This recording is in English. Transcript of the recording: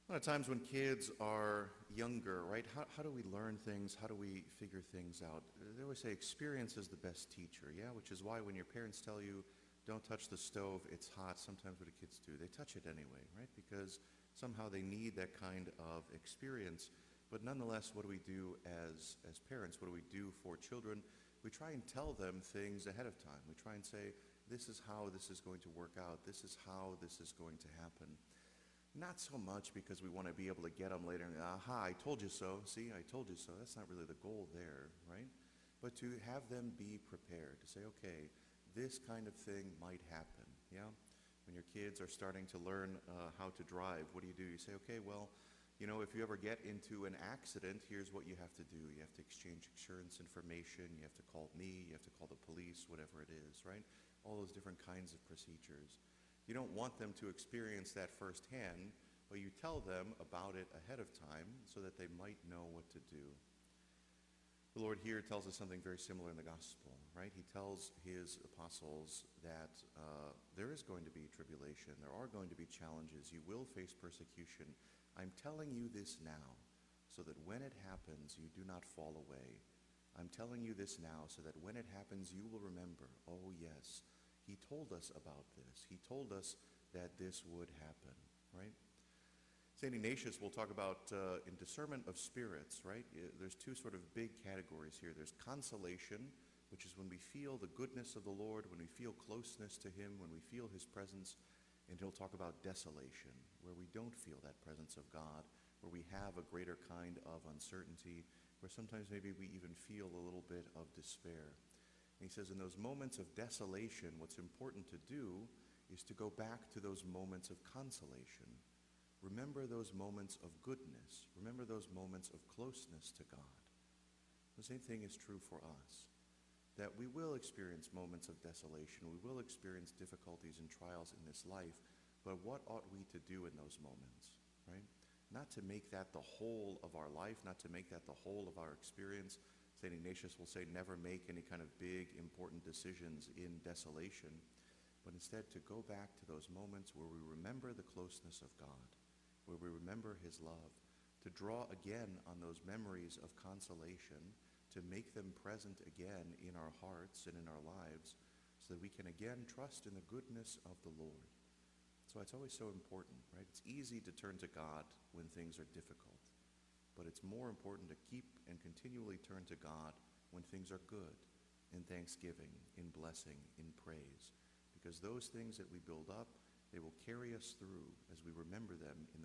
A lot of times when kids are younger, right, how do we learn things? How do we figure things out? They always say experience is the best teacher, yeah? Which is why when your parents tell you, don't touch the stove, it's hot, sometimes what do kids do? They touch it anyway, right? Because somehow they need that kind of experience. But nonetheless, what do we do as parents? What do we do for children? We try and tell them things ahead of time. We try and say, this is how this is going to work out. This is how this is going to happen. Not so much because we want to be able to get them later and, aha, I told you so. See, I told you so. That's not really the goal there, right? But to have them be prepared, to say, okay, this kind of thing might happen, yeah? When your kids are starting to learn how to drive, what do? You say, okay, well, you know, if you ever get into an accident, here's what you have to do. You have to exchange insurance information. You have to call me. You have to call the police, whatever it is, right? All those different kinds of procedures. You don't want them to experience that firsthand, but you tell them about it ahead of time so that they might know what to do. The Lord here tells us something very similar in the gospel, right? He tells his apostles that there is going to be tribulation. There are going to be challenges. You will face persecution. I'm telling you this now so that when it happens, you do not fall away. I'm telling you this now so that when it happens, you will remember, oh yes, he told us about this. He told us that this would happen, right? St. Ignatius will talk about in discernment of spirits, right? There's two sort of big categories here. There's consolation, which is when we feel the goodness of the Lord, when we feel closeness to him, when we feel his presence. And he'll talk about desolation, where we don't feel that presence of God, where we have a greater kind of uncertainty, where sometimes maybe we even feel a little bit of despair. And he says in those moments of desolation, what's important to do is to go back to those moments of consolation. Remember those moments of goodness. Remember those moments of closeness to God. The same thing is true for us, that we will experience moments of desolation. We will experience difficulties and trials in this life, but what ought we to do in those moments, right? Not to make that the whole of our life, not to make that the whole of our experience. St. Ignatius will say never make any kind of big, important decisions in desolation, but instead to go back to those moments where we remember the closeness of God, where we remember his love, to draw again on those memories of consolation, to make them present again in our hearts and in our lives, so that we can again trust in the goodness of the Lord. So it's always so important, right? It's easy to turn to God when things are difficult. But it's more important to keep and continually turn to God when things are good, in thanksgiving, in blessing, in praise. Because those things that we build up, they will carry us through as we remember them